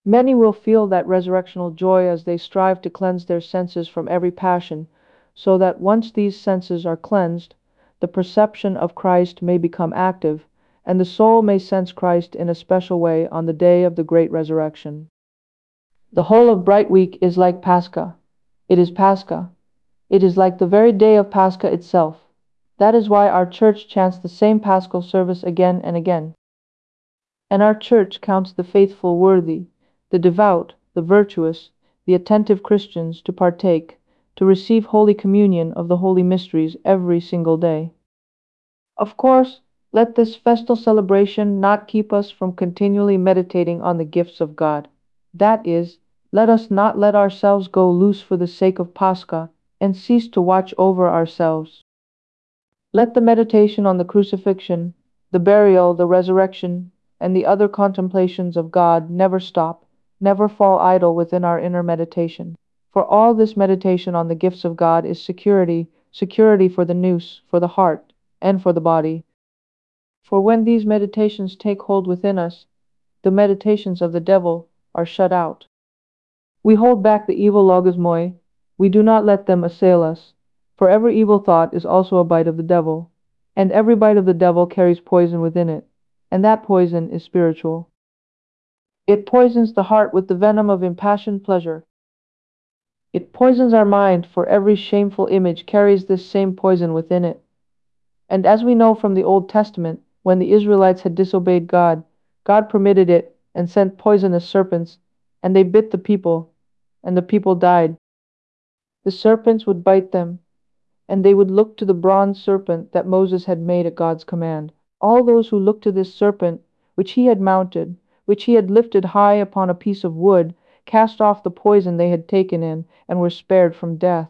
Many will feel that resurrectional joy as they strive to cleanse their senses from every passion, so that once these senses are cleansed, the perception of Christ may become active, and the soul may sense Christ in a special way on the day of the great resurrection. The whole of Bright Week is like Pascha. It is Pascha. It is like the very day of Pascha itself. That is why our church chants the same Paschal service again and again. And our church counts the faithful worthy, the devout, the virtuous, the attentive Christians to partake, to receive Holy Communion of the holy mysteries every single day. Of course, let this festal celebration not keep us from continually meditating on the gifts of God. That is, let us not let ourselves go loose for the sake of Pascha and cease to watch over ourselves. Let the meditation on the crucifixion, the burial, the resurrection, and the other contemplations of God never stop, never fall idle within our inner meditation. For all this meditation on the gifts of God is security, security for the nous, for the heart, and for the body. For when these meditations take hold within us, the meditations of the devil are shut out. We hold back the evil logismoi, we do not let them assail us, for every evil thought is also a bite of the devil, and every bite of the devil carries poison within it, and that poison is spiritual. It poisons the heart with the venom of impassioned pleasure. It poisons our mind, for every shameful image carries this same poison within it. And as we know from the Old Testament, when the Israelites had disobeyed God, God permitted it and sent poisonous serpents, and they bit the people, and the people died. The serpents would bite them, and they would look to the bronze serpent that Moses had made at God's command. All those who looked to this serpent, which he had mounted, which he had lifted high upon a piece of wood, cast off the poison they had taken in, and were spared from death.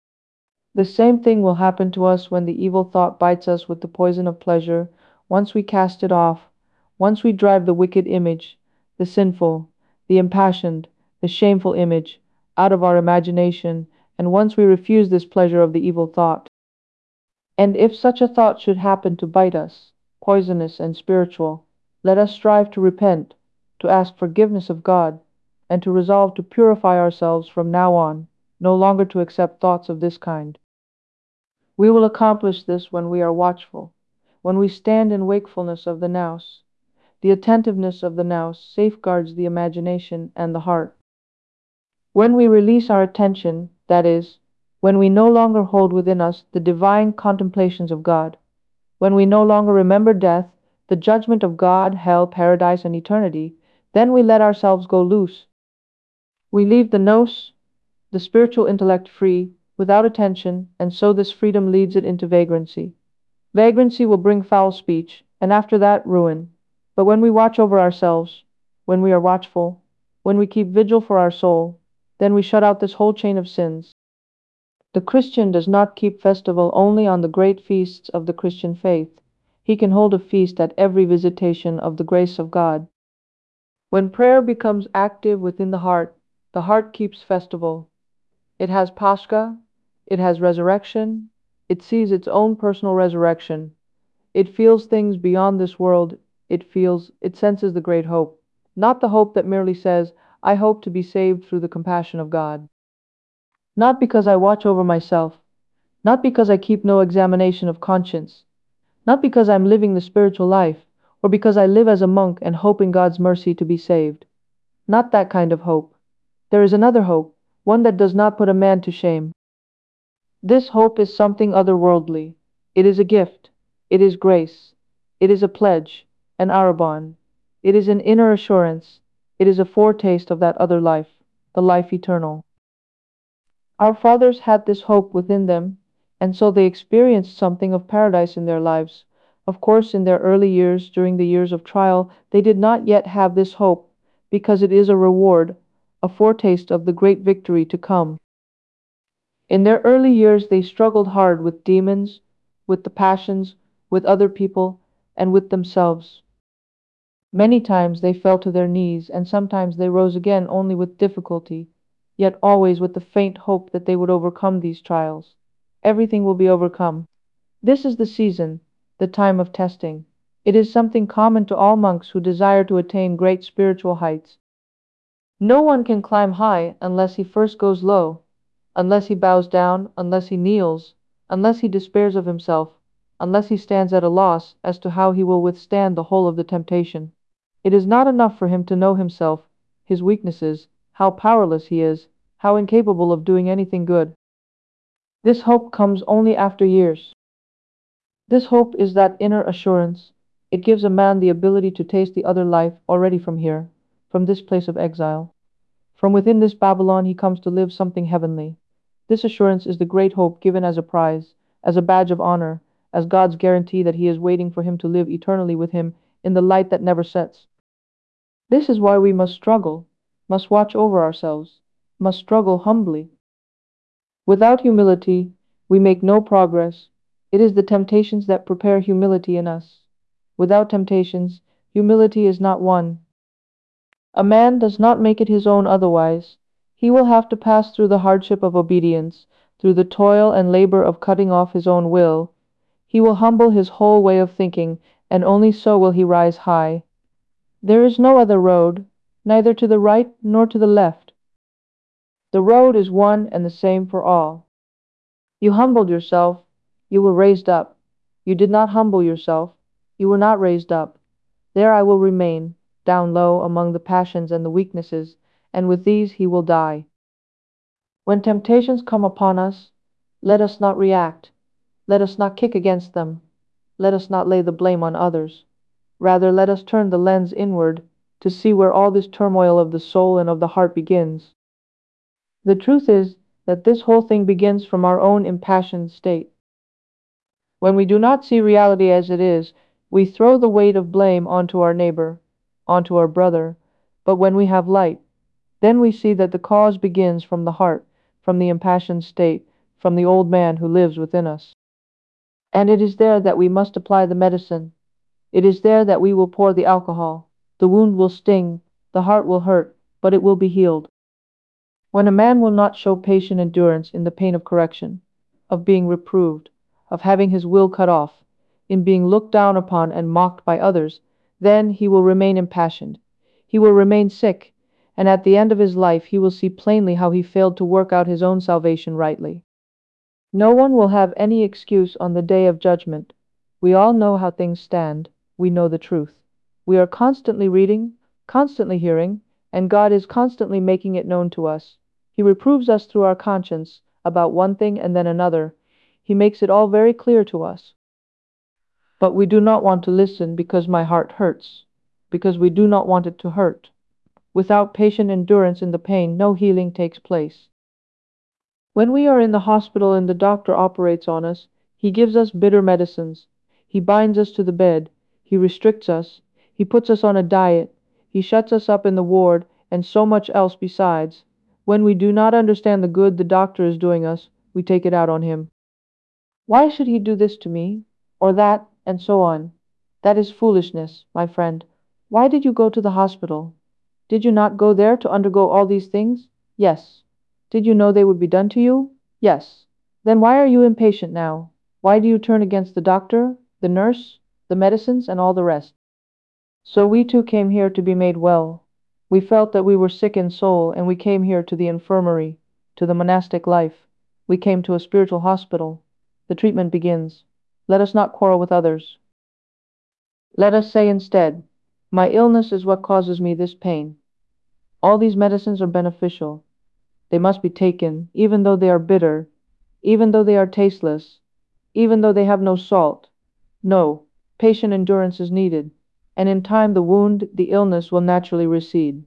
The same thing will happen to us when the evil thought bites us with the poison of pleasure. Once we cast it off, once we drive the wicked image, the sinful, the impassioned, the shameful image, out of our imagination, and once we refuse this pleasure of the evil thought. And if such a thought should happen to bite us, poisonous and spiritual, let us strive to repent, to ask forgiveness of God, and to resolve to purify ourselves from now on, no longer to accept thoughts of this kind. We will accomplish this when we are watchful, when we stand in wakefulness of the nous. The attentiveness of the nous safeguards the imagination and the heart. When we release our attention, that is, when we no longer hold within us the divine contemplations of God, when we no longer remember death, the judgment of God, hell, paradise, and eternity, then we let ourselves go loose. We leave the nous, the spiritual intellect, free, without attention, and so this freedom leads it into vagrancy. Vagrancy will bring foul speech, and after that, ruin. But when we watch over ourselves, when we are watchful, when we keep vigil for our soul, then we shut out this whole chain of sins. The Christian does not keep festival only on the great feasts of the Christian faith. He can hold a feast at every visitation of the grace of God. When prayer becomes active within the heart keeps festival. It has Pascha, it has resurrection, it sees its own personal resurrection. It feels things beyond this world, it senses the great hope. Not the hope that merely says, I hope to be saved through the compassion of God. Not because I watch over myself, not because I keep no examination of conscience, not because I'm living the spiritual life, or because I live as a monk and hope in God's mercy to be saved. Not that kind of hope. There is another hope, one that does not put a man to shame. This hope is something otherworldly. It is a gift. It is grace. It is a pledge, an arrabon. It is an inner assurance. It is a foretaste of that other life, the life eternal. Our fathers had this hope within them, and so they experienced something of paradise in their lives. Of course, in their early years, during the years of trial, they did not yet have this hope, because it is a reward, a foretaste of the great victory to come. In their early years, they struggled hard with demons, with the passions, with other people, and with themselves. Many times they fell to their knees, and sometimes they rose again only with difficulty, yet always with the faint hope that they would overcome these trials. Everything will be overcome. This is the season, the time of testing. It is something common to all monks who desire to attain great spiritual heights. No one can climb high unless he first goes low, unless he bows down, unless he kneels, unless he despairs of himself, unless he stands at a loss as to how he will withstand the whole of the temptation. It is not enough for him to know himself, his weaknesses, how powerless he is, how incapable of doing anything good. This hope comes only after years. This hope is that inner assurance. It gives a man the ability to taste the other life already from here, from this place of exile. From within this Babylon he comes to live something heavenly. This assurance is the great hope given as a prize, as a badge of honor, as God's guarantee that he is waiting for him to live eternally with him in the light that never sets. This is why we must struggle, must watch over ourselves, must struggle humbly. Without humility, we make no progress. It is the temptations that prepare humility in us. Without temptations, humility is not won. A man does not make it his own otherwise. He will have to pass through the hardship of obedience, through the toil and labor of cutting off his own will. He will humble his whole way of thinking, and only so will he rise high. There is no other road, neither to the right nor to the left. The road is one and the same for all. You humbled yourself, you were raised up. You did not humble yourself, you were not raised up. There I will remain, down low among the passions and the weaknesses, and with these he will die. When temptations come upon us, let us not react. Let us not kick against them. Let us not lay the blame on others. Rather, let us turn the lens inward to see where all this turmoil of the soul and of the heart begins. The truth is that this whole thing begins from our own impassioned state. When we do not see reality as it is, we throw the weight of blame onto our neighbor, onto our brother. But when we have light, then we see that the cause begins from the heart, from the impassioned state, from the old man who lives within us. And it is there that we must apply the medicine. It is there that we will pour the alcohol. The wound will sting, the heart will hurt, but it will be healed. When a man will not show patient endurance in the pain of correction, of being reproved, of having his will cut off, in being looked down upon and mocked by others, then he will remain impassioned. He will remain sick, and at the end of his life he will see plainly how he failed to work out his own salvation rightly. No one will have any excuse on the day of judgment. We all know how things stand. We know the truth. We are constantly reading, constantly hearing, and God is constantly making it known to us. He reproves us through our conscience about one thing and then another. He makes it all very clear to us. But we do not want to listen because my heart hurts, because we do not want it to hurt. Without patient endurance in the pain, no healing takes place. When we are in the hospital and the doctor operates on us, he gives us bitter medicines. He binds us to the bed. He restricts us. He puts us on a diet. He shuts us up in the ward, and so much else besides. When we do not understand the good the doctor is doing us, we take it out on him. Why should he do this to me, or that, and so on? That is foolishness, my friend. Why did you go to the hospital? Did you not go there to undergo all these things? Yes. Did you know they would be done to you? Yes. Then why are you impatient now? Why do you turn against the doctor, the nurse, the medicines, and all the rest? So we too came here to be made well. We felt that we were sick in soul, and we came here to the infirmary, to the monastic life. We came to a spiritual hospital. The treatment begins. Let us not quarrel with others. Let us say instead, my illness is what causes me this pain. All these medicines are beneficial. They must be taken, even though they are bitter, even though they are tasteless, even though they have no salt. No, patient endurance is needed, and in time the wound, the illness will naturally recede.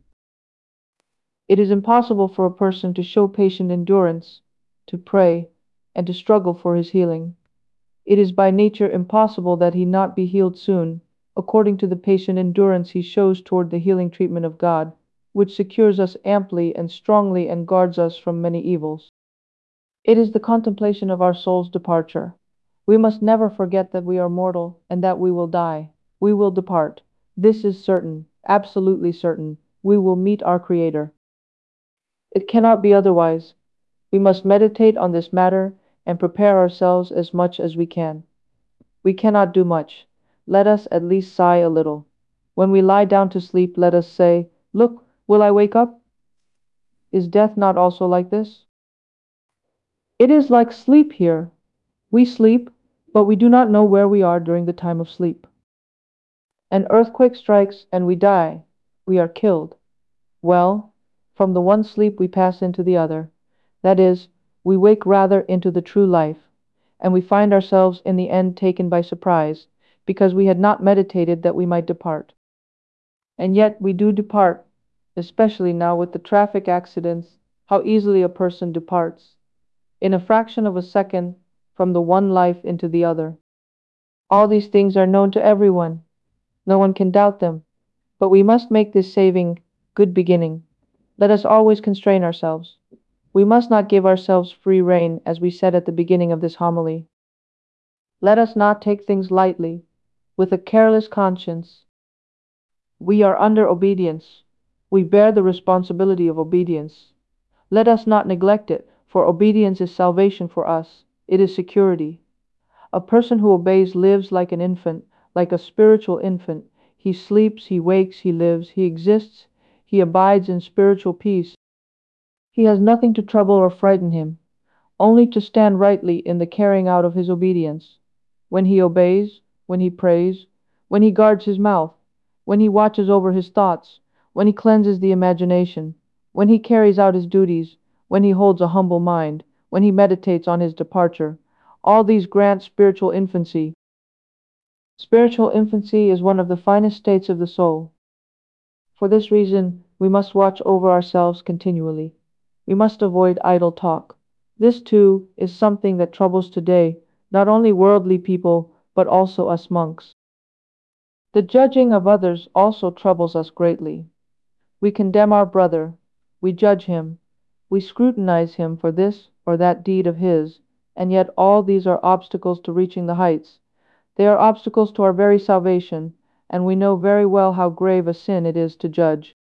It is impossible for a person to show patient endurance, to pray, and to struggle for his healing. It is by nature impossible that he not be healed soon, according to the patient endurance he shows toward the healing treatment of God, which secures us amply and strongly and guards us from many evils. It is the contemplation of our soul's departure. We must never forget that we are mortal and that we will die. We will depart. This is certain, absolutely certain. We will meet our Creator. It cannot be otherwise. We must meditate on this matter and prepare ourselves as much as we can. We cannot do much. Let us at least sigh a little. When we lie down to sleep, let us say, "Look, will I wake up?" Is death not also like this? It is like sleep here. We sleep, but we do not know where we are during the time of sleep. An earthquake strikes and we die. We are killed. Well, from the one sleep we pass into the other. That is, we wake rather into the true life, and we find ourselves in the end taken by surprise, because we had not meditated that we might depart. And yet we do depart, especially now with the traffic accidents, how easily a person departs, in a fraction of a second, from the one life into the other. All these things are known to everyone. No one can doubt them. But we must make this saving good beginning. Let us always constrain ourselves. We must not give ourselves free rein, as we said at the beginning of this homily. Let us not take things lightly, with a careless conscience. We are under obedience. We bear the responsibility of obedience. Let us not neglect it, for obedience is salvation for us. It is security. A person who obeys lives like an infant, like a spiritual infant. He sleeps, he wakes, he lives, he exists, he abides in spiritual peace. He has nothing to trouble or frighten him, only to stand rightly in the carrying out of his obedience. When he obeys, when he prays, when he guards his mouth, when he watches over his thoughts, when he cleanses the imagination, when he carries out his duties, when he holds a humble mind, when he meditates on his departure, all these grant spiritual infancy. Spiritual infancy is one of the finest states of the soul. For this reason, we must watch over ourselves continually. We must avoid idle talk. This, too, is something that troubles today not only worldly people, but also us monks. The judging of others also troubles us greatly. We condemn our brother, we judge him, we scrutinize him for this or that deed of his, and yet all these are obstacles to reaching the heights. They are obstacles to our very salvation, and we know very well how grave a sin it is to judge.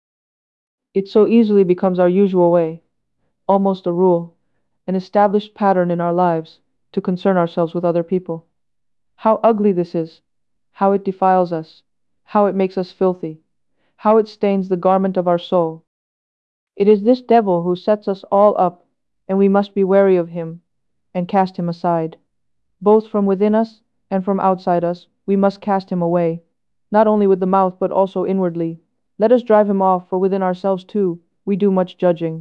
It so easily becomes our usual way, almost a rule, an established pattern in our lives, to concern ourselves with other people. How ugly this is! How it defiles us! How it makes us filthy! How it stains the garment of our soul! It is this devil who sets us all up, and we must be wary of him, and cast him aside. Both from within us and from outside us, we must cast him away, not only with the mouth but also inwardly. Let us drive him off, for within ourselves too we do much judging.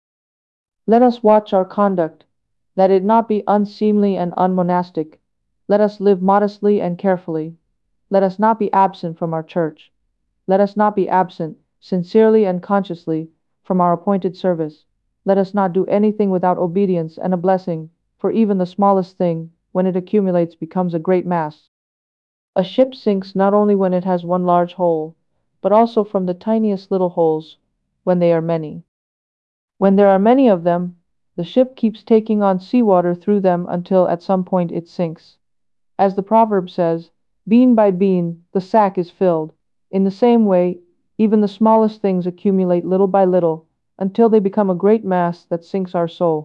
Let us watch our conduct, that it not be unseemly and unmonastic. Let us live modestly and carefully. Let us not be absent from our church. Let us not be absent, sincerely and consciously, from our appointed service. Let us not do anything without obedience and a blessing, for even the smallest thing, when it accumulates, becomes a great mass. A ship sinks not only when it has one large hole, but also from the tiniest little holes, when they are many. When there are many of them, the ship keeps taking on sea water through them until at some point it sinks. As the proverb says, bean by bean the sack is filled. In the same way, even the smallest things accumulate little by little, until they become a great mass that sinks our soul.